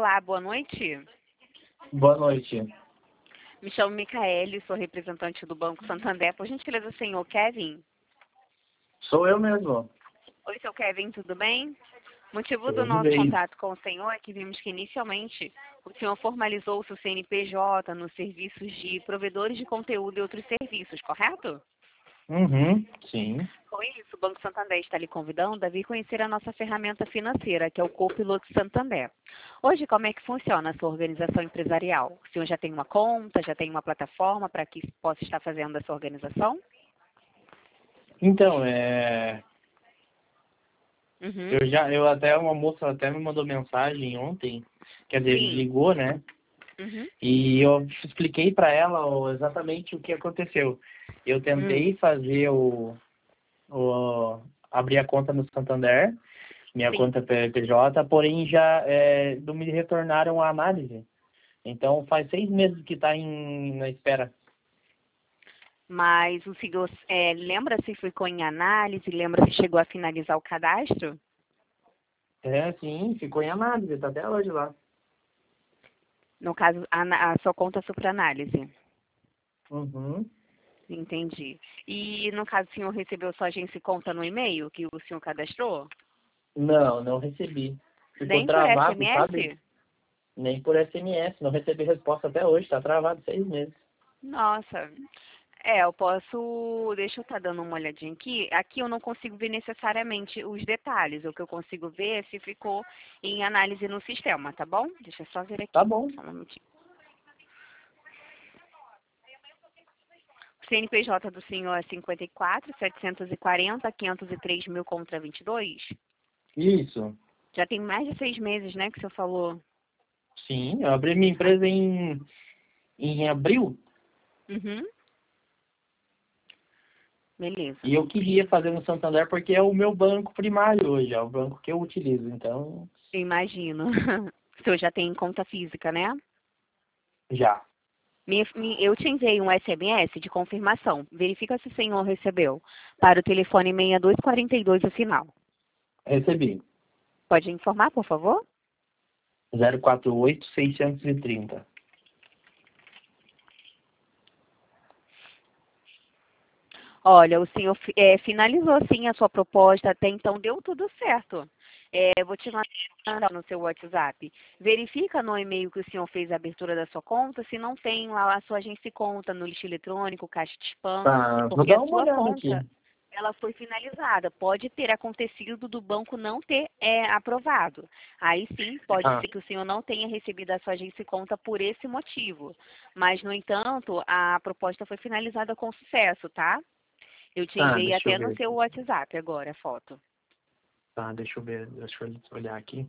Olá, boa noite. Boa noite. Me chamo Micaele, sou representante do Banco Santander. Por gentileza, senhor Kevin? Sou eu mesmo. Oi, seu Kevin, tudo bem? Motivo do Tudo nosso bem. contato com o senhor é que vimos que inicialmente o senhor formalizou o seu CNPJ nos serviços de provedores de conteúdo e outros serviços, correto? Sim. Com isso, o Banco Santander está lhe convidando a vir conhecer a nossa ferramenta financeira, que é o Copiloto Santander. Hoje, como é que funciona a sua organização empresarial? O senhor já tem uma conta, já tem uma plataforma para que possa estar fazendo essa organização? Então, Uhum. uma moça até me mandou mensagem ontem, quer dizer, me Sim. ligou, né? Uhum. E eu expliquei para ela exatamente o que aconteceu. Eu tentei fazer abrir a conta no Santander, minha Sim. conta PJ, porém já não me retornaram a análise. Então faz 6 meses que está na espera. Mas o senhor lembra se ficou em análise? Lembra se chegou a finalizar o cadastro? Sim, ficou em análise, está até hoje lá. No caso, a sua conta sobre análise. Uhum. Entendi. E no caso, o senhor recebeu sua agência e conta no e-mail que o senhor cadastrou? Não recebi. Ficou Nem por travado, sabe? SMS? Nem por SMS. Não recebi resposta até hoje. Tá travado 6 meses. Nossa. Eu posso. Deixa eu estar dando uma olhadinha aqui. Aqui eu não consigo ver necessariamente os detalhes. O que eu consigo ver é se ficou em análise no sistema, tá bom? Deixa eu só ver Tá aqui. bom. Só um minutinho. O CNPJ do senhor é 54.740.503.000 contra 22? Isso. Já tem mais de 6 meses, né, que o senhor falou? Sim, eu abri minha empresa em abril Uhum. Beleza. e eu queria fazer no Santander porque é o meu banco primário hoje, é o banco que eu utilizo. Então, Eu imagino. O senhor já tem conta física, né? já. Eu te enviei um SMS de confirmação. Verifica se o senhor recebeu. Para o telefone 6242 o final. Recebi. Pode informar, por favor? 048-630. Olha, o senhor finalizou sim a sua proposta, até então deu tudo certo. Vou te mandar no seu WhatsApp. Verifica no e-mail que o senhor fez a abertura da sua conta, se não tem lá a sua agência de conta no lixo eletrônico, caixa de spam, Tá, vou porque dar a uma sua olhada aqui. conta ela foi finalizada. Pode ter acontecido do banco não ter aprovado. Aí sim, pode Ah, ser que o senhor não tenha recebido a sua agência de conta por esse motivo. Mas, no entanto, a proposta foi finalizada com sucesso, tá? Eu te tá, enviei deixa eu até no ver. seu WhatsApp agora a foto. Tá, deixa eu ver, deixa eu olhar aqui.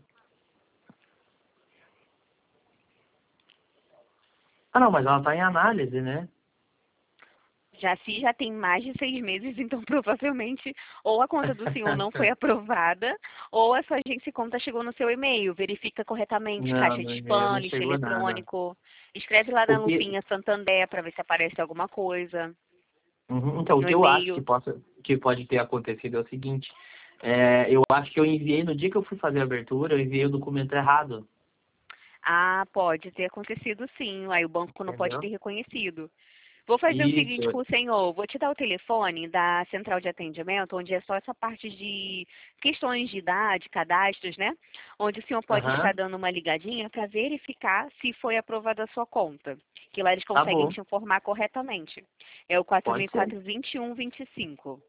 Ah, não, mas ela tá em análise, né? Se já tem mais de 6 meses, então provavelmente ou a conta do senhor não foi aprovada, ou a sua agência de conta chegou no seu e-mail. Verifica corretamente Não, caixa no de e-mail spam, não lixo chegou nada. eletrônico. Escreve lá na O que, lupinha Santander para ver se aparece alguma coisa então, o no que eu acho e-mail. que pode ter acontecido é o seguinte, eu acho que eu enviei, no dia que eu fui fazer a abertura, eu enviei o documento errado, Ah, pode ter acontecido sim. Aí o banco não pode ter entendeu? reconhecido. Vou fazer o Isso, seguinte com o senhor. Vou te dar o telefone da central de atendimento, onde é só essa parte de questões de idade, cadastros, né? Onde o senhor pode estar aham, dando uma ligadinha para verificar se foi aprovada a sua conta. Que lá eles tá conseguem bom, te informar corretamente. É o pode ser. 4.421-25.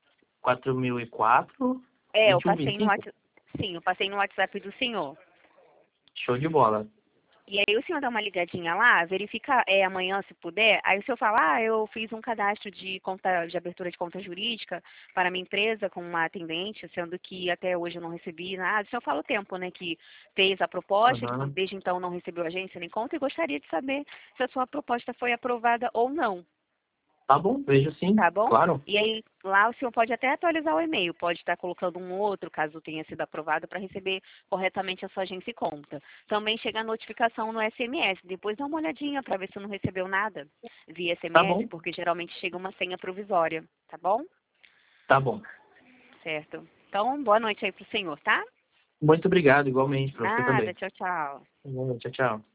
4004, Eu passei no 2125, WhatsApp. Sim, eu passei no WhatsApp do senhor. show de bola. E aí o senhor dá uma ligadinha lá, verifica amanhã se puder, aí o senhor fala, eu fiz um cadastro de conta, de abertura de conta jurídica para minha empresa com uma atendente, sendo que até hoje eu não recebi nada. O senhor fala o tempo, né, que fez a proposta, que Aham, desde então não recebeu agência nem conta e gostaria de saber se a sua proposta foi aprovada ou não. tá bom, vejo sim, Tá bom? claro. E aí, lá o senhor pode até atualizar o e-mail, pode estar colocando um outro, caso tenha sido aprovado, para receber corretamente a sua agência e conta. Também chega a notificação no SMS, depois dá uma olhadinha para ver se não recebeu nada via Tá SMS, bom, porque geralmente chega uma senha provisória, tá bom? tá bom. Certo. Então, boa noite aí pro senhor, tá? Muito obrigado, igualmente, para você Nada, também. tchau, tchau. Igualmente, tchau, tchau.